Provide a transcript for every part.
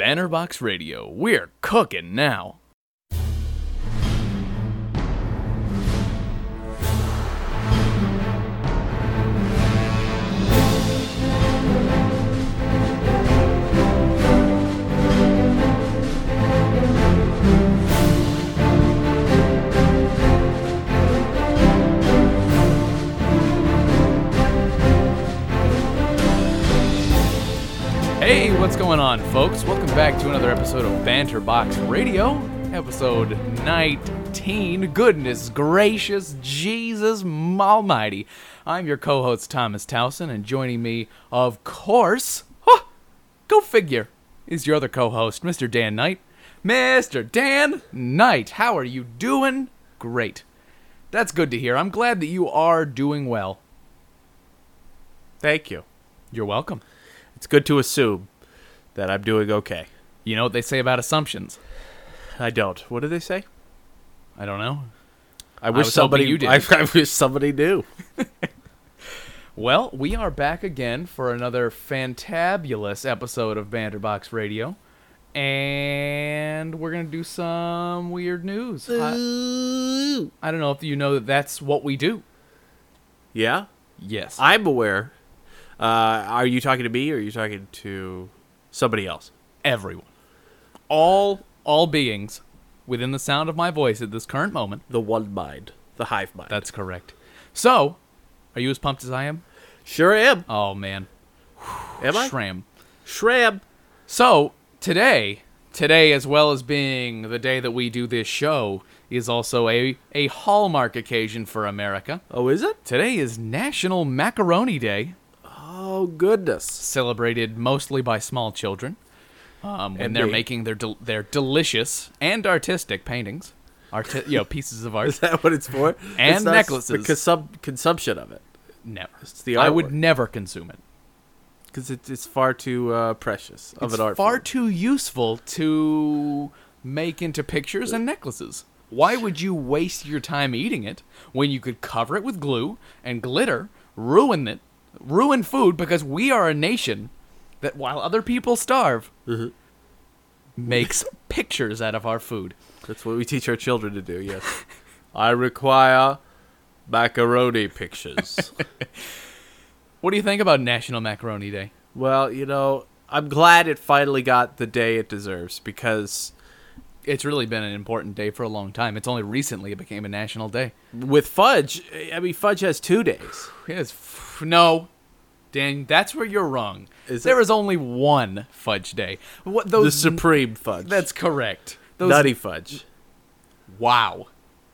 Bannerbox Radio. We're cooking now. Hey, what's going on, folks? Welcome back to another episode of Banterbox Radio, episode 19. Goodness gracious, Jesus almighty. I'm your co-host, Thomas Towson, and joining me, of course, go figure, is your other co-host, Mr. Dan Knight. Mr. Dan Knight, how are you doing? Great. That's good to hear. I'm glad that you are doing well. Thank you. You're welcome. It's good to assume that I'm doing okay. You know what they say about assumptions? I don't. What do they say? I don't know. I wish was hoping somebody you did. I wish somebody knew. Well, we are back again for another fantabulous episode of Banterbox Radio, and we're going to do some weird news. I don't know if you know that that's what we do. Yeah? Yes. I'm aware. Are you talking to me or are you talking to somebody else? Everyone. All beings within the sound of my voice at this current moment. The one mind. The hive mind. That's correct. So, are you as pumped as I am? Sure am. Oh, man. Am I? Shram. So, today, as well as being the day that we do this show, is also a hallmark occasion for America. Oh, is it? Today is National Macaroni Day. Oh, goodness. Celebrated mostly by small children when And they're me. making their delicious and artistic paintings, pieces of art. Is that what it's for? And It's not necklaces. The consumption of it. Never. It's the I would artwork. never consume it. Because it's far too precious of It's an art far form. too useful to make into pictures and necklaces. Why would you waste your time eating it when you could cover it with glue and glitter, ruin food, because we are a nation that, while other people starve, makes pictures out of our food. That's what we teach our children to do, yes. I require macaroni pictures. What do you think about National Macaroni Day? Well, I'm glad it finally got the day it deserves because It's really been an important day for a long time. It's only recently it became a national day. with fudge, fudge has 2 days. No, Dan, that's where you're wrong. Is There it? is only one fudge day. What The those? supreme fudge. That's correct. Those, Nutty fudge. Wow.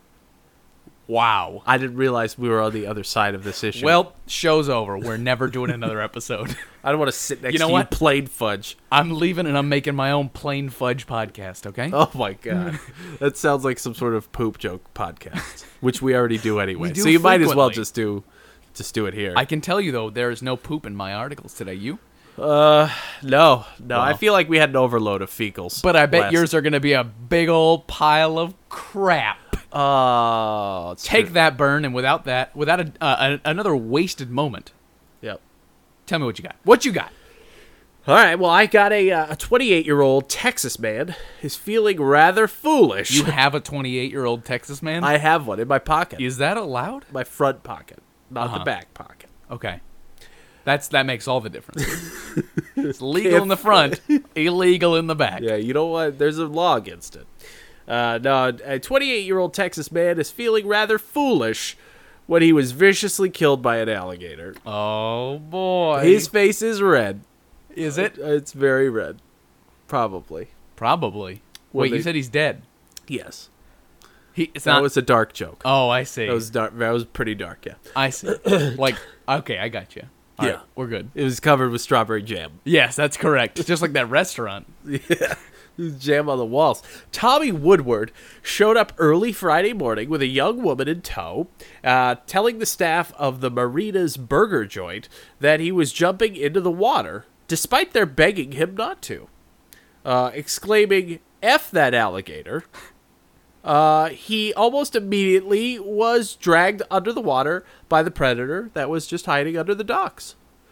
I didn't realize we were on the other side of this issue. Well, show's over. We're never doing another episode. I don't want to sit next You know to what? you plain fudge. I'm leaving and I'm making my own plain fudge podcast, okay? Oh my god. That sounds like some sort of poop joke podcast, which we already do anyway. We do so you might as well frequently. just do it here. I can tell you, though, there is no poop in my articles today. You? No. I feel like we had an overload of fecals. But I bet last- yours are going to be a big old pile of crap. Oh, it's Take true. that, Burn, and without another wasted moment, Yep. tell me what you got. What you got? All right. Well, I got a 28-year-old Texas man is feeling rather foolish. You have a 28-year-old Texas man? I have one in my pocket, Is that allowed? my front pocket, not Uh-huh. the back pocket. Okay. That makes all the difference. It's legal in the front, illegal in the back. Yeah, you know what? There's a law against it. No, a 28-year-old Texas man is feeling rather foolish when he was viciously killed by an alligator. Oh, boy. His face is red. Is it? It's very red. Probably. Probably. Well, Wait, they- you said he's dead. Yes. It's That not. was a dark joke. Oh, I see. That was dark. That was pretty dark, yeah. I see. Okay, I got you. All Yeah. right, we're good. It was covered with strawberry jam. Yes, that's correct. Just like that restaurant. Jam on the walls. Tommy Woodward showed up early Friday morning with a young woman in tow, telling the staff of the Marina's burger joint that he was jumping into the water, despite their begging him not to. Exclaiming, "F that alligator." He almost immediately was dragged under the water by the predator that was just hiding under the docks.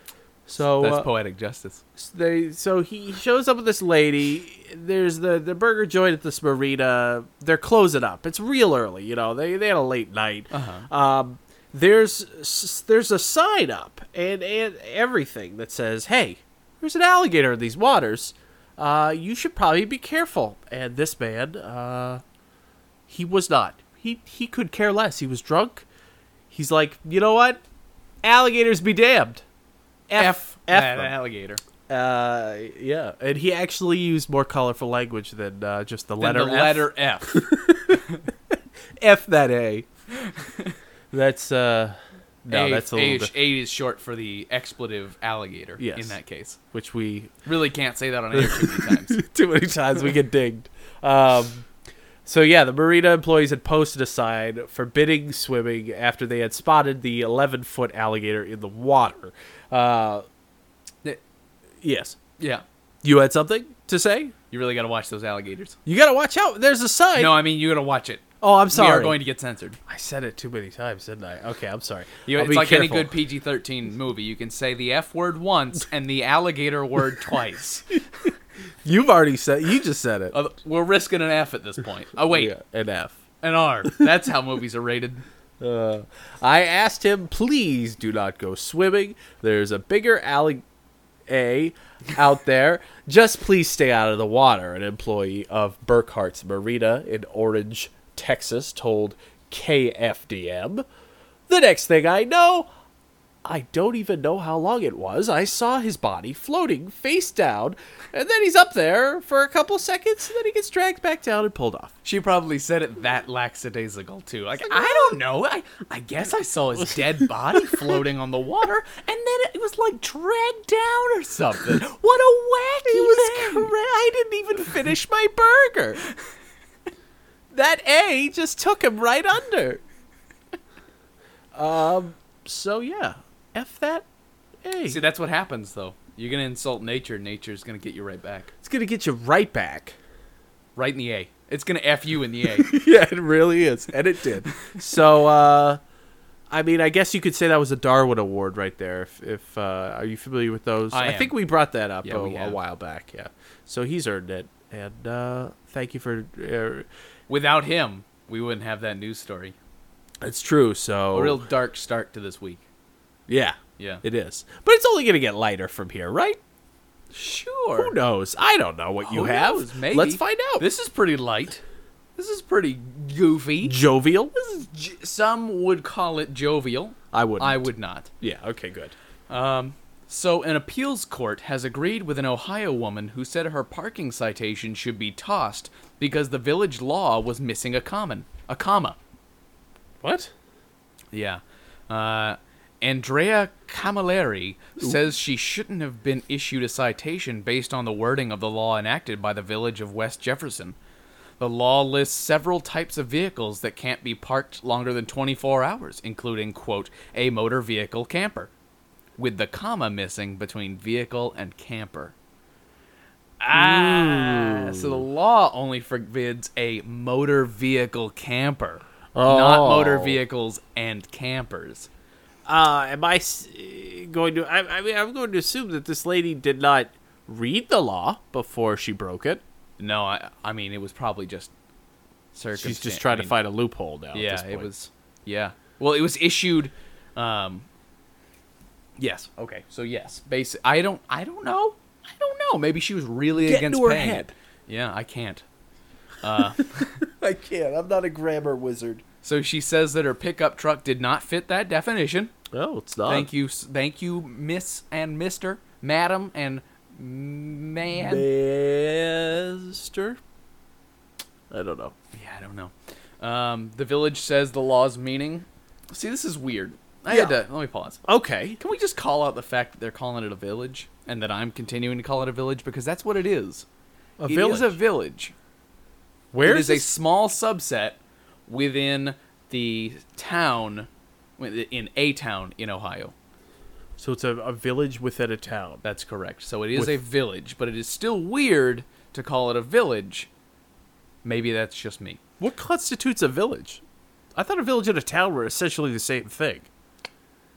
So That's poetic justice. so he shows up with this lady. There's the burger joint at this marina. They're closing up. It's real early, you know. They had a late night. There's a sign up and everything that says, "Hey, there's an alligator in these waters. You should probably be careful." And this man, he was not. He could care less. He was drunk. He's like, you know what? Alligators be damned. F that them. alligator. Yeah, and he actually used more colorful language than just the letter Then the letter F. F that A. That's that's a little bit, A is short for the expletive alligator. Yes. In that case, which we really can't say that on air too many times. too many times we get dinged. So yeah, the marina employees had posted a sign forbidding swimming after they had spotted the 11-foot alligator in the water. Yes. Yeah, You had something to say? you really got to watch those alligators. You gotta watch out. There's a sign. No, I mean you got to watch it. Oh, I'm sorry. We are going to get censored. I said it too many times, didn't I? Okay, I'm sorry. It's I'll be like careful. any good PG-13 movie. You can say the F word once and the alligator word twice. You've already said. You just said it. We're risking an F at this point. Oh wait, Yeah, an F. an R. That's how movies are rated. I asked him, please do not go swimming. There's a bigger alligator out there. Just please stay out of the water. An employee of Burkhart's Marina in Orange, Texas, told KFDM. The next thing I know, I don't even know how long it was, I saw his body floating face down, and then he's up there for a couple seconds, and then he gets dragged back down and pulled off. She probably said it that lackadaisical too. Like, I don't know. I guess I saw his dead body floating on the water, and then it was like dragged down or something. What a wacky thing! I didn't even finish my burger. That A just took him right under. So yeah, F that A. See, that's what happens though. You're gonna insult nature. Nature's gonna get you right back. It's gonna get you right back. Right in the A. It's gonna F you in the A. Yeah, it really is, and it did. So, I mean, I guess you could say that was a Darwin Award right there. If are you familiar with those? I am. think we brought that up Yeah, we a have. while back. Yeah, so he's earned it, and thank you for. Without him, we wouldn't have that news story. It's true. So A real dark start to this week. yeah, Yeah. it is. But it's only gonna get lighter from here, right? Sure. Who knows? I don't know what you Who have. knows? Maybe. Let's find out. This is pretty light. This is pretty goofy. Jovial? Some would call it jovial. I wouldn't. I would not. Yeah. Okay. Good. So an appeals court has agreed with an Ohio woman who said her parking citation should be tossed because the village law was missing a comma. What? Yeah. Andrea Camilleri says she shouldn't have been issued a citation based on the wording of the law enacted by the village of West Jefferson. The law lists several types of vehicles that can't be parked longer than 24 hours, including, quote, a motor vehicle camper, with the comma missing between vehicle and camper. So the law only forbids a motor vehicle camper, not motor vehicles and campers. Am I going to? I mean, I'm going to assume that this lady did not read the law before she broke it. No, I mean, it was probably just circumstance. She's just trying to find a loophole now. Yeah, at this point. it was. Yeah. Well, it was issued. Yes. Okay. So yes. I don't know. Maybe she was really Get against into her paying head. it. Yeah, I can't. I can't. I'm not a grammar wizard. So she says that her pickup truck did not fit that definition. Oh, it's not. Thank you, Miss and Mister, Madam and Man. Mister. I don't know. Yeah, I don't know. The village says the law's meaning. See, this is weird. Let me pause. Okay. Can we just call out the fact that they're calling it a village and that I'm continuing to call it a village because that's what it is. A It village. is a village. Where It is is a this? small subset within the town, in a town in Ohio. So it's a village within a town. That's correct. So it is With- a village, but it is still weird to call it a village. Maybe that's just me. What constitutes a village? I thought a village and a town were essentially the same thing.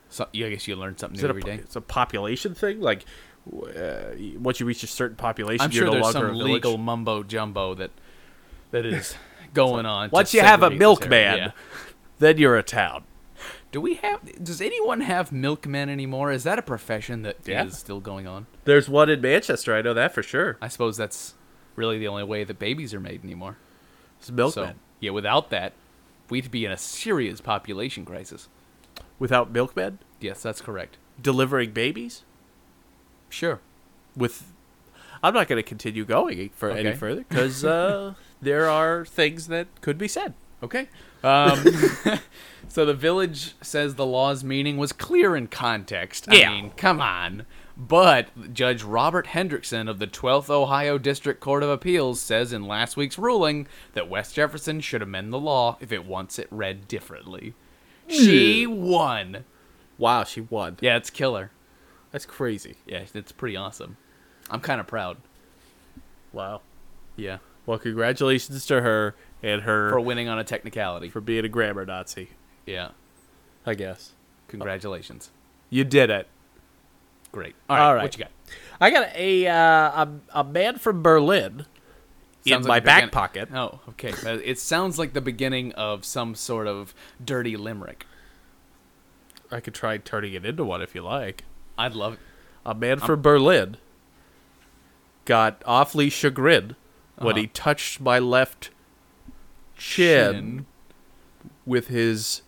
So, yeah, I guess you learn something Is new it every day. it's a population thing? Like, once you reach a certain population, I'm you're sure no there's longer a some village. legal mumbo jumbo that is going on. Once to you have a segregate this milkman, area. then you're a town. Does anyone have milkmen anymore? Is that a profession that Yeah. is still going on? There's one in Manchester. I know that for sure. I suppose that's really the only way that babies are made anymore. It's a milkman. So, yeah, without that, we'd be in a serious population crisis. Without milkmen Yes, that's correct. delivering babies, Sure. I'm not going to continue going for any Okay. further because there are things that could be said. Okay. So the village says the law's meaning was clear in context. Yeah. I mean, come on. But Judge Robert Hendrickson of the 12th Ohio District Court of Appeals says in last week's ruling that West Jefferson should amend the law if it wants it read differently. She won. Wow, she won. Yeah, it's killer. That's crazy. Yeah, it's pretty awesome. I'm kind of proud. Wow. Yeah. Well, congratulations to her and her For winning on a technicality. for being a grammar Nazi, Yeah. I guess. Congratulations. You did it. Great. All right. What you got? I got a man from Berlin in Sounds my like the back begin- pocket. Oh, okay. It sounds like the beginning of some sort of dirty limerick. I could try turning it into one if you like. I'd love it. A man from Berlin got awfully chagrined when Uh-huh. he touched my left chin with his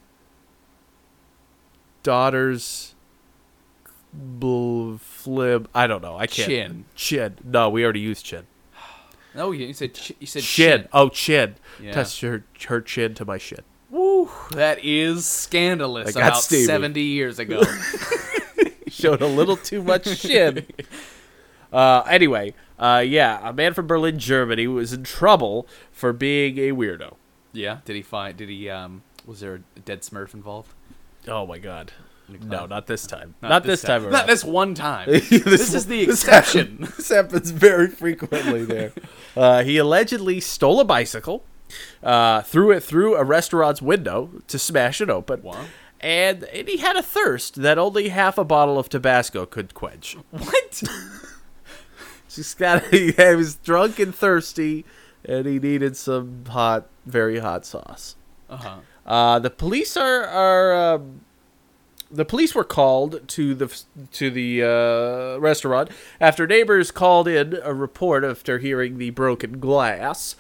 daughter's flib. I don't know. I can't. Chin. Chin. No, we already used chin. No, you said Chin. shin. Oh, chin. Yeah. Touched her chin to my shin. Woo, that is scandalous. I got About steamy. 70 years ago. Showed a little too much shin. Anyway, yeah, a man from Berlin, Germany was in trouble for being a weirdo. Yeah. Was there a dead Smurf involved? Oh my God. No, not this time. Not this time around. Not this one time. This this is the exception. This happens very frequently there. He allegedly stole a bicycle, threw it through a restaurant's window to smash it open. Wow. And he had a thirst that only half a bottle of Tabasco could quench. What? He was drunk and thirsty, and he needed some hot, very hot sauce. The police the police were called to the restaurant after neighbors called in a report after hearing the broken glass.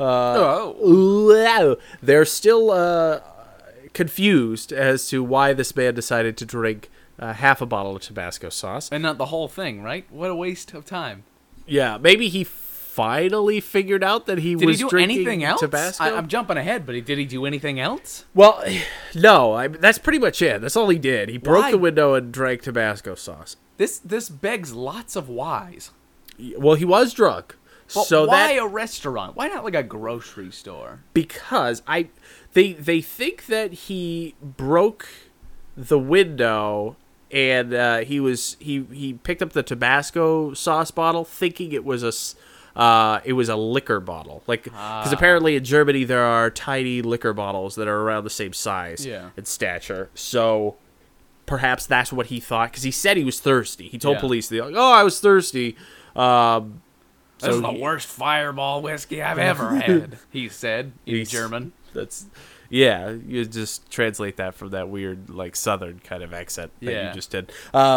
They're still confused as to why this man decided to drink half a bottle of Tabasco sauce. And not the whole thing, right? What a waste of time. Yeah, maybe he finally figured out that he Did was he do drinking anything else? Tabasco. I'm jumping ahead, but did he do anything else? Well, no, that's pretty much it. That's all he did. He broke Why? the window and drank Tabasco sauce. This begs lots of whys. Well, he was drunk. But So why that a restaurant? Why not like a grocery store? because they think that he broke the window and he picked up the Tabasco sauce bottle thinking it was a liquor bottle, like because apparently in Germany there are tiny liquor bottles that are around the same size and stature. So perhaps that's what he thought because he said he was thirsty. He told police, "Oh, I was thirsty." This is the worst Fireball whiskey I've ever had, he said in German. You just translate that from that weird, like, Southern kind of accent that you just did.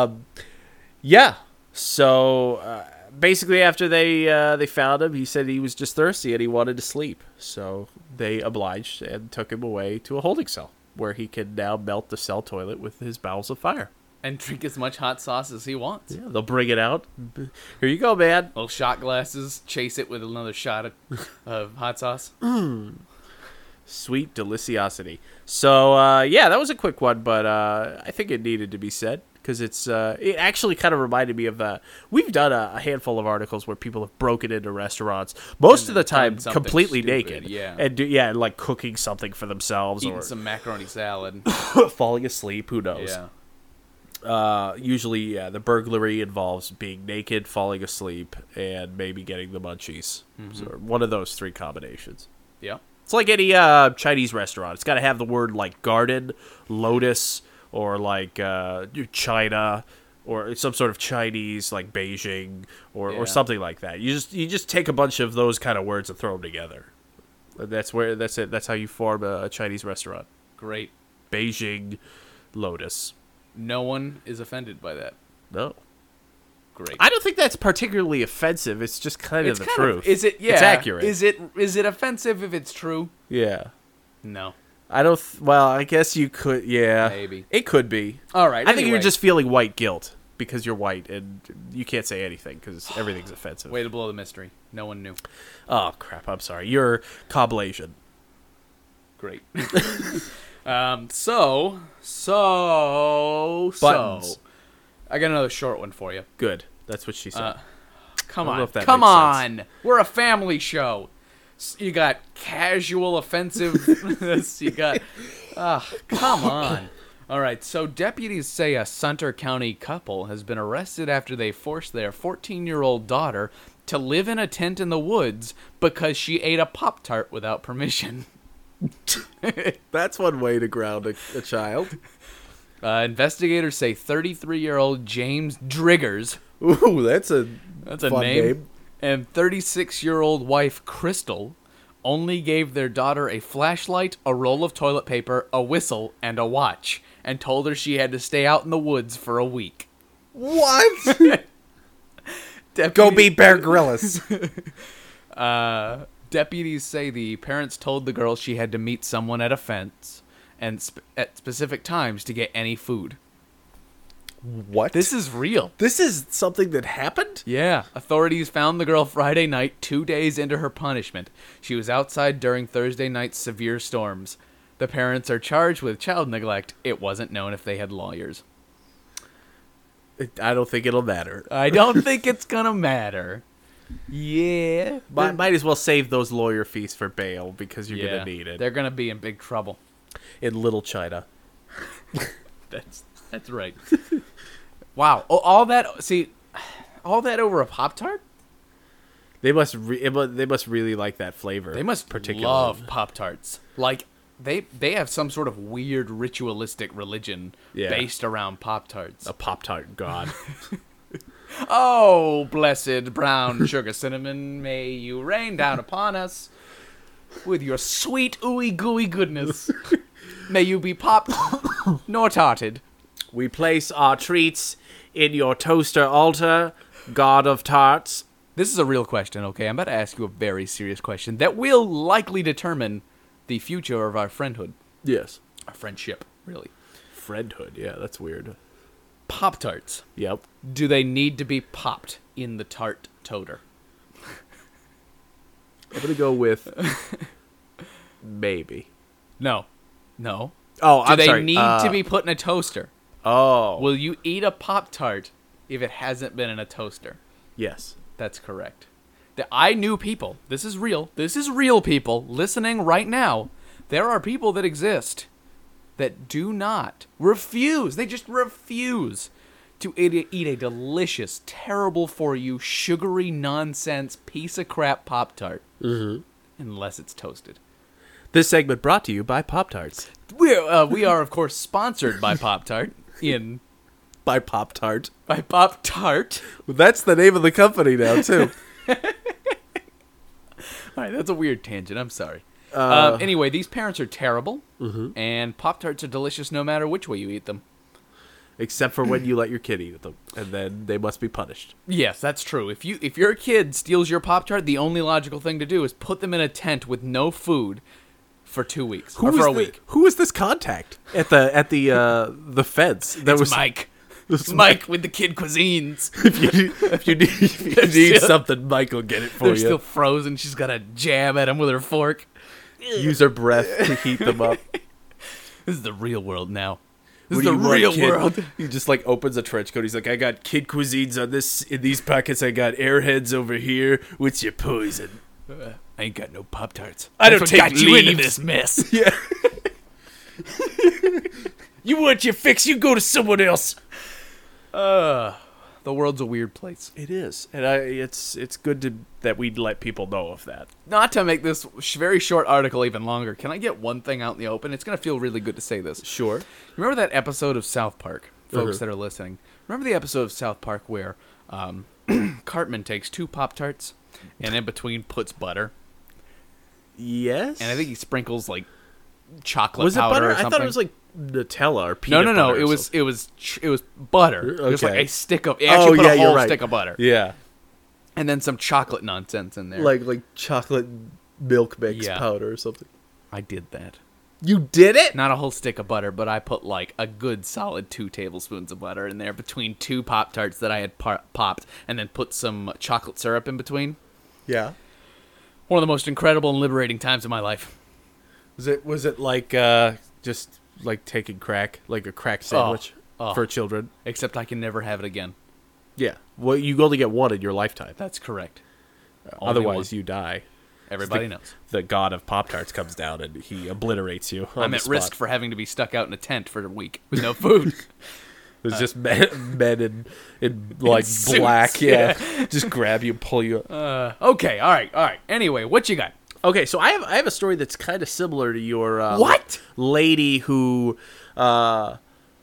So, basically after they found him, he said he was just thirsty and he wanted to sleep. So, they obliged and took him away to a holding cell, where he can now melt the cell toilet with his bowels of fire. And drink as much hot sauce as he wants. Yeah, they'll bring it out. Here you go, man. Little shot glasses, chase it with another shot of hot sauce. Sweet deliciosity. So, that was a quick one, but I think it needed to be said because it actually kind of reminded me of we've done a handful of articles where people have broken into restaurants, most of the time done something completely stupid, naked, yeah. and like cooking something for themselves Eating or some macaroni salad. falling asleep. Who knows? Yeah. Usually, the burglary involves being naked, falling asleep, and maybe getting the munchies. So one of those three combinations. Yeah. It's like any Chinese restaurant. It's got to have the word like garden, lotus, or like China, or some sort of Chinese, like Beijing, or something like that. You just take a bunch of those kind of words and throw them together. That's it. That's how you form a Chinese restaurant. Great. Beijing Lotus. No one is offended by that. No. Great. I don't think that's particularly offensive. It's just kind of the truth. Is it? Yeah. It's accurate. Is it offensive if it's true? Yeah. No. I don't. Well, I guess you could. Yeah. Maybe. It could be. All right. I think you're anyway. just feeling white guilt because you're white and you can't say anything because everything's offensive. Way to blow the mystery. No one knew. Oh crap! I'm sorry. You're Coblasian. Great. So. Buttons. I got another short one for you. Good. That's what she said. Come I don't know on. if that Come makes on. We're a family show. You got casual offensiveness. You got... come on. All right, so deputies say a Sumter County couple has been arrested after they forced their 14-year-old daughter to live in a tent in the woods because she ate a Pop-Tart without permission. That's one way to ground a child. Investigators say 33-year-old James Driggers... Ooh, that's a fun name. And 36-year-old wife Crystal only gave their daughter a flashlight, a roll of toilet paper, a whistle, and a watch, and told her she had to stay out in the woods for a week. What? Go be Bear Grylls. Deputies say the parents told the girl she had to meet someone at a fence and at specific times to get any food. What? This is real. This is something that happened? Yeah. Authorities found the girl Friday night, 2 days into her punishment. She was outside during Thursday night's severe storms. The parents are charged with child neglect. It wasn't known if they had lawyers. I don't think it'll matter. I don't think it's gonna matter. Yeah. Might as well save those lawyer fees for bail because you're gonna need it. They're gonna be in big trouble. In Little China. That's right. Wow. Oh, all that over a Pop-Tart? They must really like that flavor. They must love Pop-Tarts. Like they have some sort of weird ritualistic religion based around Pop-Tarts. A Pop-Tart god. Oh, blessed brown sugar cinnamon, may you rain down upon us with your sweet ooey gooey goodness. May you be popped nor tarted. We place our treats in your toaster altar, god of tarts. This is a real question, okay? I'm about to ask you a very serious question that will likely determine the future of our friendhood. Yes. Our friendship, really. Friendhood, yeah, that's weird. Pop-Tarts. Yep. Do they need to be popped in the tart toter? I'm going to go with maybe. No. Oh, Do I'm sorry. they need to be put in a toaster? Oh. Will you eat a Pop-Tart if it hasn't been in a toaster? Yes. That's correct. I knew people. This is real. This is real people listening right now. There are people that exist that do not refuse. They just refuse to eat a delicious, terrible for you, sugary nonsense piece of crap Pop-Tart. Mm-hmm. Unless it's toasted. This segment brought to you by Pop-Tarts. We are, of course, sponsored by Pop-Tart. By Pop-Tart. By Pop-Tart. That's the name of the company now, too. All right, that's a weird tangent. I'm sorry. Anyway, these parents are terrible, and Pop-Tarts are delicious no matter which way you eat them. Except for when you let your kid eat them, and then they must be punished. Yes, that's true. If your kid steals your Pop-Tart, the only logical thing to do is put them in a tent with no food for 2 weeks or for a week. Who was this contact at the fence? It's Mike. It's Mike with the kid cuisines. If you need something, Mike will get it for you. They're still frozen. She's got to jab at them with her fork. Use her breath to heat them up. This is the real world now. This is the real world. He just like opens a trench coat. He's like, I got kid cuisines in these pockets. I got airheads over here. What's your poison? I ain't got no Pop-Tarts. I don't take got you into leaves. this mess. Yeah. You want your fix? You go to someone else. The world's a weird place. It is, and it's good that we let people know of that. Not to make this very short article even longer, can I get one thing out in the open? It's going to feel really good to say this. Sure. Remember that episode of South Park, folks that are listening? Remember the episode of South Park where Cartman takes 2 Pop-Tarts and in between puts butter? Yes. And I think he sprinkles, like, chocolate was it powder butter? or something. I thought it was, like, Nutella or peanut butter. No. or It was butter. It was like Okay. a stick of... He actually put a you're whole right. stick of butter. Yeah. And then some chocolate nonsense in there. Like chocolate milk mix Yeah. powder or something. I did that. You did it? Not a whole stick of butter, but I put like a good solid 2 tablespoons of butter in there between 2 Pop-Tarts that I had popped, and then put some chocolate syrup in between. Yeah. One of the most incredible and liberating times of my life. Was it like just like taking crack, like a crack sandwich for children? Except I can never have it again. Yeah. Well, you only get one in your lifetime. That's correct. Only Otherwise, one. you die. Everybody knows. The god of Pop-Tarts comes down and he obliterates you. I'm at risk for having to be stuck out in a tent for a week with no food. There's just men in like suits, black, yeah. Just grab you, pull you. Okay, all right. Anyway, what you got? Okay, so I have a story that's kind of similar to your What? lady who fought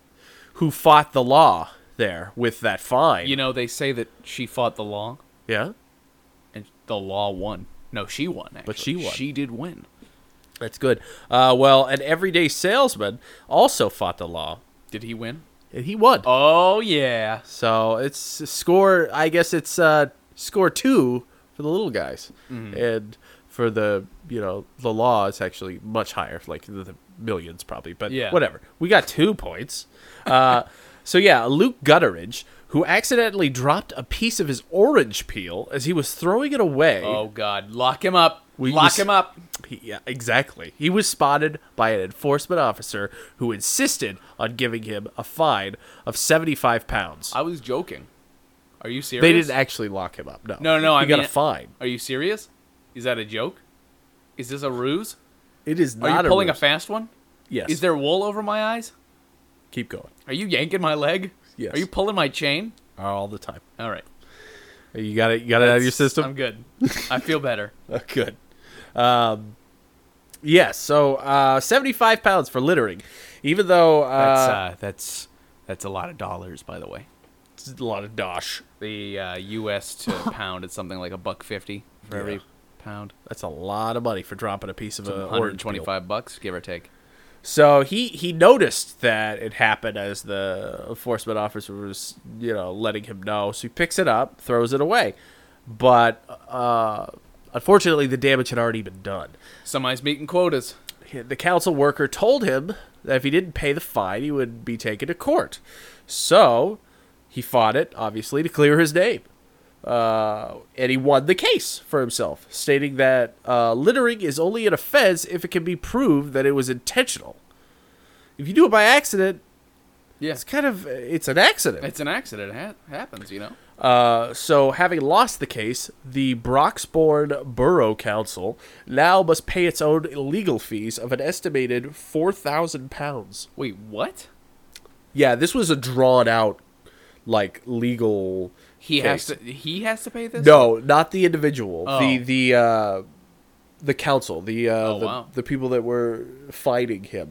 the law there with that fine. You know, they say that she fought the law, Yeah, and the law won. No, she won, actually. But she won. She did win. that's good. Well, an everyday salesman also fought the law, Did he win? and he won. Oh, yeah. So it's a score. I guess it's score 2 for the little guys, and for the the law is actually much higher, like the millions probably. But Yeah. whatever. We got 2 points. So yeah, Luke Gutteridge, who accidentally dropped a piece of his orange peel as he was throwing it away. Oh, God. Lock him up. We Lock just- him up. Yeah, exactly. He was spotted by an enforcement officer who insisted on giving him a fine of 75 pounds. I was joking. Are you serious? They didn't actually lock him up. No. No, He got a fine. Are you serious? Is that a joke? Is this a ruse? It is Are not you pulling a ruse. fast one? Yes. Is there wool over my eyes? Keep going. Are you yanking my leg? Yes. Are you pulling my chain? All the time. All right. You got it. You got it out of your system. I'm good. I feel better. Good. Yes. So 75 pounds for littering, even though That's a lot of dollars, by the way. it's a lot of dosh. The U.S. to pound is something like $1.50 for every pound. That's a lot of money for dropping a piece of orange peel. $125, give or take. So he noticed that it happened as the enforcement officer was, letting him know. So he picks it up, throws it away. But unfortunately, the damage had already been done. Somebody's meeting quotas. The council worker told him that if he didn't pay the fine, he would be taken to court. So he fought it, obviously, to clear his name. And he won the case for himself, stating that littering is only an offense if it can be proved that it was intentional. If you do it by accident, Yeah. it's an accident. It's an accident. It happens, So having lost the case, the Broxbourne Borough Council now must pay its own legal fees of an estimated £4,000. Wait, what? Yeah, this was a drawn out, legal. He case. has to pay this? No, not the individual. Oh. The council. Wow. The people that were fighting him.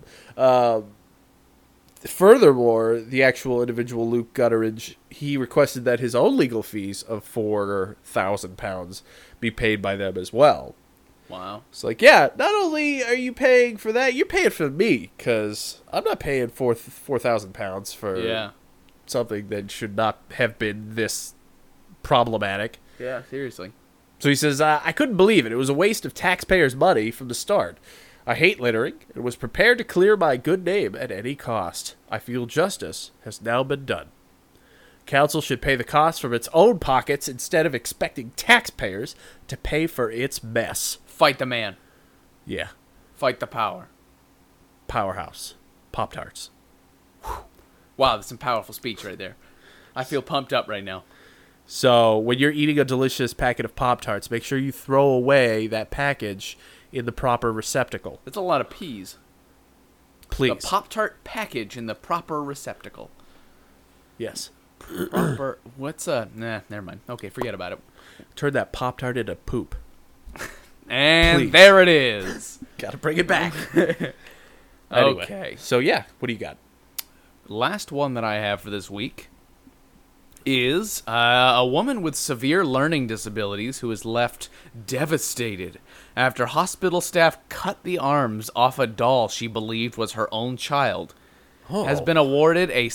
Furthermore, the actual individual, Luke Gutteridge, he requested that his own legal fees of £4,000 be paid by them as well. Wow. It's like, yeah, not only are you paying for that, you're paying for me, because I'm not paying £4,000 for something that should not have been this problematic. Yeah, seriously. So he says, I couldn't believe it. It was a waste of taxpayers' money from the start. I hate littering and was prepared to clear my good name at any cost. I feel justice has now been done. Council should pay the costs from its own pockets instead of expecting taxpayers to pay for its mess. Fight the man. Yeah. Fight the power. Powerhouse. Pop-Tarts. Wow, that's some powerful speech right there. I feel pumped up right now. So when you're eating a delicious packet of Pop-Tarts, make sure you throw away that package in the proper receptacle. That's a lot of peas. Please. The Pop-Tart package in the proper receptacle. Yes. proper. What's a? Nah, never mind. Okay, forget about it. Turn that Pop-Tart into poop. And Please. there it is. Gotta bring it back. Okay. Anyway, so yeah, what do you got? Last one that I have for this week is a woman with severe learning disabilities who is left devastated after hospital staff cut the arms off a doll she believed was her own child. Has been awarded a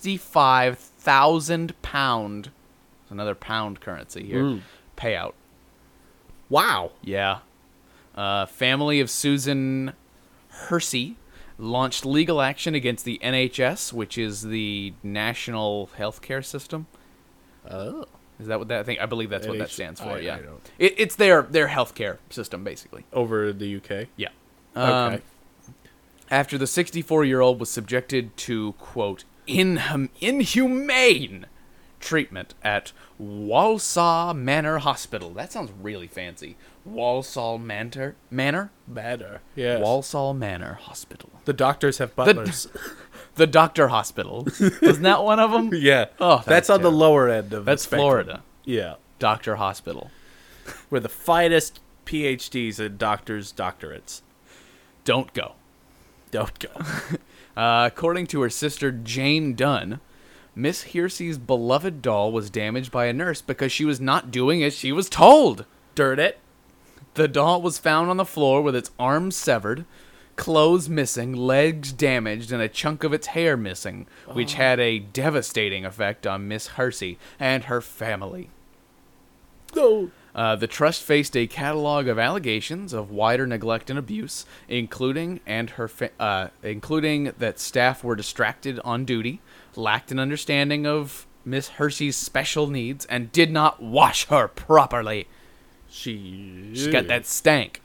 £65,000, another pound currency here, payout. Wow. Yeah. Family of Susan Hersey launched legal action against the NHS, which is the National Healthcare System. Oh. Is that what that? I believe that's what that stands for. Yeah. I don't. It's their healthcare system, basically. Over the UK? Yeah. Okay. After the 64-year-old was subjected to, quote, inhumane treatment at Walsall Manor Hospital. That sounds really fancy. Walsall Manor? Matter. Yeah. Walsall Manor Hospital. The doctors have butlers. The Doctor Hospital. Wasn't that one of them? Yeah. Oh, that's on the lower end of That's the spectrum. Florida. Yeah. Doctor Hospital. We're the finest PhDs and doctors' doctorates. Don't go. Don't go. According to her sister Jane Dunn, Miss Hersey's beloved doll was damaged by a nurse because she was not doing as she was told. Dirt it. The doll was found on the floor with its arms severed, clothes missing, legs damaged, and a chunk of its hair missing, which had a devastating effect on Miss Hersey and her family. No. The trust faced a catalog of allegations of wider neglect and abuse, including that staff were distracted on duty, lacked an understanding of Miss Hersey's special needs, and did not wash her properly. She's got that stank.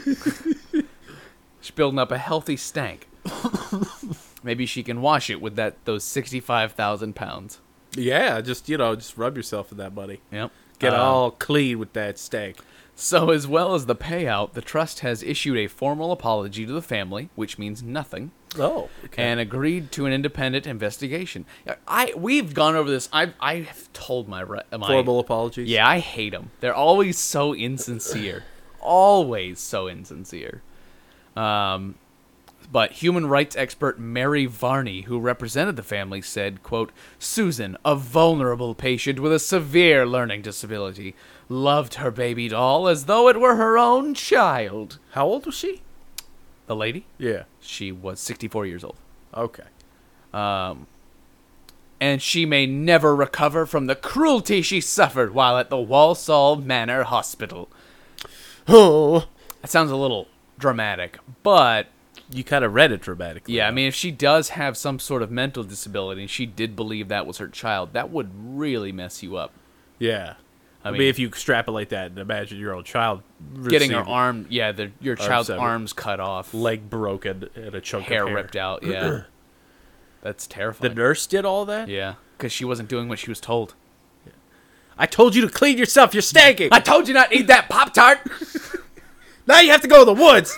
She's building up a healthy stank. Maybe she can wash it with those 65,000 pounds. Yeah, just rub yourself in that money. Yep. Get all clean with that steak. So, as well as the payout, the trust has issued a formal apology to the family, which means nothing, Oh, okay. and agreed to an independent investigation. We've gone over this. I have told my Formal apologies? Yeah, I hate them. They're always so insincere. Always so insincere. But human rights expert Mary Varney, who represented the family, said, quote, Susan, a vulnerable patient with a severe learning disability, loved her baby doll as though it were her own child. How old was she? The lady? Yeah. She was 64 years old. Okay. And she may never recover from the cruelty she suffered while at the Walsall Manor Hospital. Oh. That sounds a little dramatic, but... You kind of read it dramatically. Yeah, I mean, if she does have some sort of mental disability and she did believe that was her child, that would really mess you up. Yeah. I mean, if you extrapolate that and imagine your own child getting her arm, your child's severed. Arms cut off, leg broken, and a chunk hair of hair ripped out, yeah. That's terrifying. The nurse did all that? Yeah, because she wasn't doing what she was told. I told you to clean yourself, you're stanking! I told you not to eat that Pop-Tart! Now you have to go to the woods!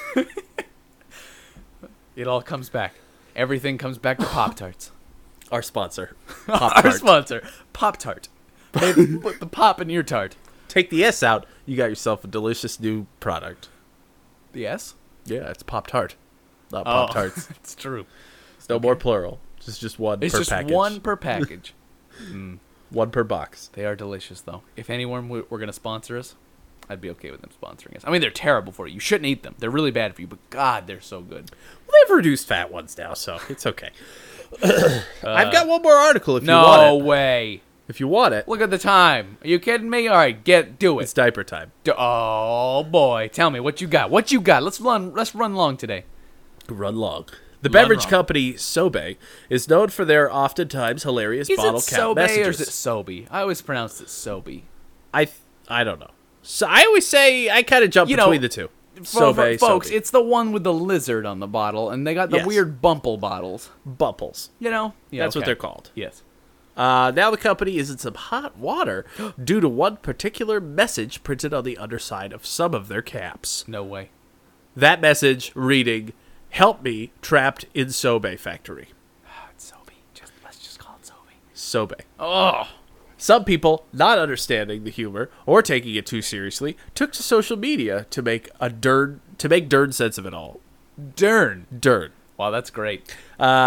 It all comes back. Everything comes back to Pop-Tarts. Our sponsor. Our sponsor, Pop-Tart. Hey, put the pop in your tart. Take the S out, you got yourself a delicious new product. The S? Yeah, it's Pop-Tart. Not Pop-Tarts. It's true. It's no more plural. It's just one It's per just package. one per package. One per box. They are delicious, though. If anyone were going to sponsor us, I'd be okay with them sponsoring us. I mean, they're terrible for you. You shouldn't eat them. They're really bad for you, but God, they're so good. Well, they've reduced fat ones now, so it's okay. I've got one more article if you want No it. way. If you want it. Look at the time. Are you kidding me? All right, do It's it. diaper time. Oh, boy. Tell me what you got. What you got? Let's run long today. Run long. The Run beverage long. company Sobe is known for their oftentimes hilarious Is bottle it cap Sobe messages. or is it Sobe? I always pronounced it Sobe. I don't know. So I always say I kind of jump between the two. Sobe, Folks, Sobe. it's the one with the lizard on the bottle, and they got the Yes. weird bumple bottles. Bumples. You know? Yeah, That's what okay. they're called. Yes. Now the company is in some hot water due to one particular message printed on the underside of some of their caps. No way. That message reading, "Help me, trapped in Sobe factory." It's Sobe. Let's just call it Sobe. Sobe. Oh, Some people, not understanding the humor or taking it too seriously, took to social media to make dern sense of it all. darn. Dern. Wow, that's great.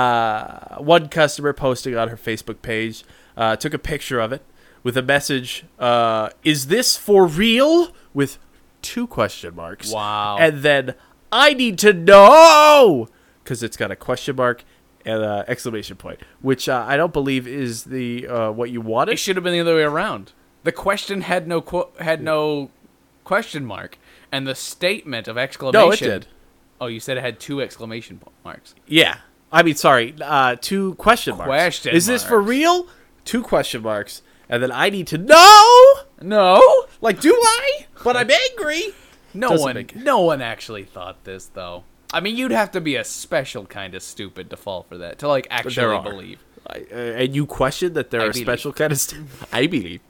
One customer posting on her Facebook page took a picture of it with a message, is this for real? With 2 question marks. Wow. And then, I need to know! Because it's got a question mark and an exclamation point, which I don't believe is the what you wanted. It should have been the other way around. The question had no question mark, and the statement of exclamation. No, it did. Oh, you said it had 2 exclamation marks. Yeah. I mean, sorry, 2 question marks. Question Is this for marks. real? 2 question marks. And then I need to know! No, Like, do I? But I'm angry. no Doesn't one, make it. no one actually thought this though. I mean, you'd have to be a special kind of stupid to fall for that, to like actually are. believe. And you question that there I are believe. special kind of I believe.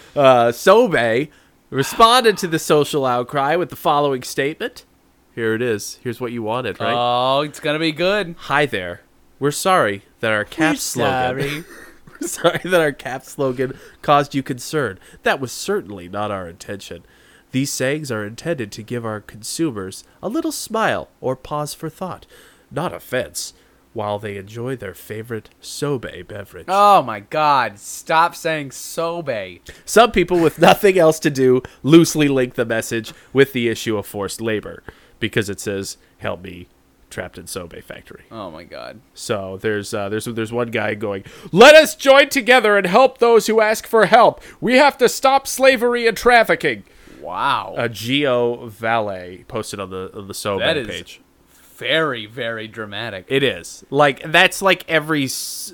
Sobe responded to the social outcry with the following statement. Here it is. Here's what you wanted, right? Oh, it's gonna be good. Hi there. We're sorry that our cap slogan. We're sorry that our cap slogan caused you concern. That was certainly not our intention. These sayings are intended to give our consumers a little smile or pause for thought, not offense, while they enjoy their favorite Sobe beverage. Oh my God! Stop saying Sobe. Some people with nothing else to do loosely link the message with the issue of forced labor because it says, help me, trapped in Sobe factory. Oh my God. So there's one guy going, let us join together and help those who ask for help. We have to stop slavery and trafficking. Wow. Geo Valet posted on the Sobe That is page. very, very dramatic. It is like that's like every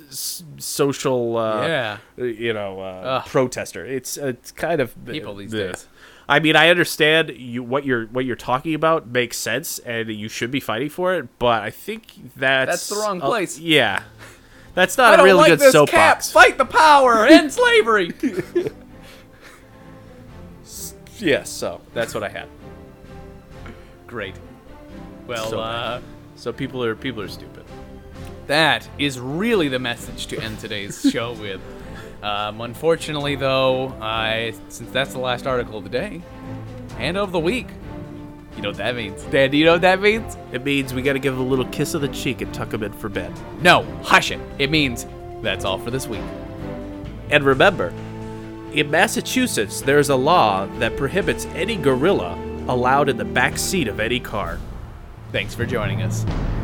social Yeah. protester. It's kind of People these yeah. days. I mean, I understand what you're talking about makes sense, and you should be fighting for it. But I think that's the wrong place. Yeah, that's I not a don't really like good this cap. soapbox. Fight the power. End slavery. Yes, so that's what I had. Great. Well, So people are stupid. that is really the message to end today's show with. Unfortunately, though, since that's the last article of the day and of the week, you know what that means. Dan, do you know what that means? It means we got to give them a little kiss of the cheek and tuck them in for bed. No, hush it. It means that's all for this week. And remember, in Massachusetts, there's a law that prohibits any gorilla allowed in the back seat of any car. Thanks for joining us.